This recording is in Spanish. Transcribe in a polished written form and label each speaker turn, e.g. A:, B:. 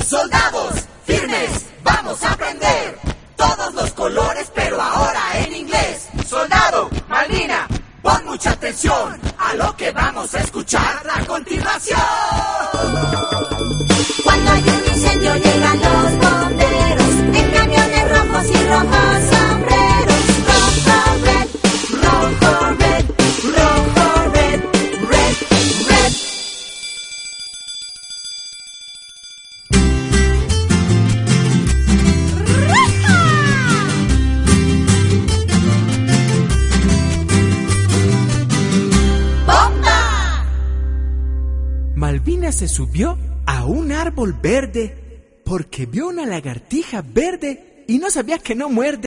A: Soldados, firmes, vamos a aprender todos los colores, pero ahora en inglés. Soldado, Malvina, pon mucha atención a lo que vamos a escuchar a continuación.
B: Cuando hay un incendio llegan los bomberos en camiones rojos y rojos sombreros. Rojo, red, rojo, red, rojo, red, red, red. ¡Bomba!
C: Malvina se subió a un árbol verde porque vio una lagartija verde y no sabía que no muerde.